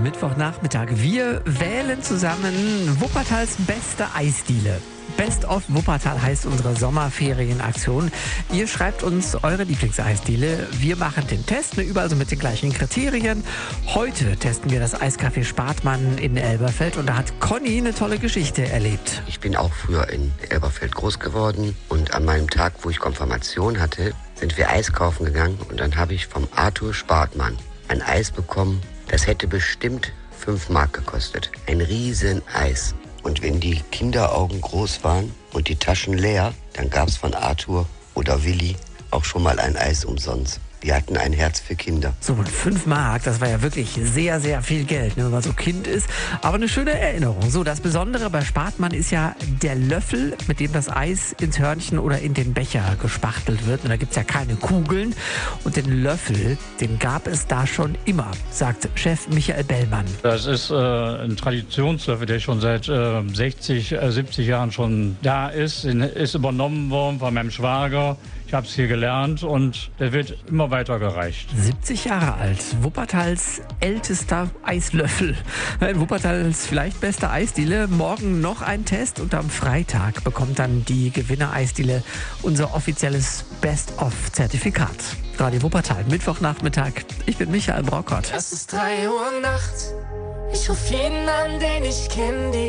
Mittwochnachmittag. Wir wählen zusammen Wuppertals beste Eisdiele. Best of Wuppertal heißt unsere Sommerferienaktion. Ihr schreibt uns eure Lieblingseisdiele. Wir machen den Test, überall so mit den gleichen Kriterien. Heute testen wir das Eiscafé Spartmann in Elberfeld und da hat Conny eine tolle Geschichte erlebt. Ich bin auch früher in Elberfeld groß geworden und an meinem Tag, wo ich Konfirmation hatte, sind wir Eis kaufen gegangen und dann habe ich vom Arthur Spartmann ein Eis bekommen, das hätte bestimmt 5 Mark gekostet. Ein Rieseneis. Und wenn die Kinderaugen groß waren und die Taschen leer, dann gab es von Arthur oder Willi auch schon mal ein Eis umsonst. Die hatten ein Herz für Kinder. So, und 5 Mark, das war ja wirklich sehr, sehr viel Geld, wenn man so Kind ist. Aber eine schöne Erinnerung. So, das Besondere bei Spartmann ist ja der Löffel, mit dem das Eis ins Hörnchen oder in den Becher gespachtelt wird. Und da gibt es ja keine Kugeln. Und den Löffel, den gab es da schon immer, sagt Chef Michael Bellmann. Das ist ein Traditionslöffel, der schon seit 60, 70 Jahren schon da ist. Ist übernommen worden von meinem Schwager. Ich habe es hier gelernt und der wird immer weitergereicht. 70 Jahre alt, Wuppertals ältester Eislöffel. Wuppertals vielleicht beste Eisdiele. Morgen noch ein Test und am Freitag bekommt dann die Gewinner-Eisdiele unser offizielles Best-of-Zertifikat. Radio Wuppertal, Mittwochnachmittag. Ich bin Michael Brockert. Es ist 3 Uhr nachts. Ich ruf jeden an, den ich kenne.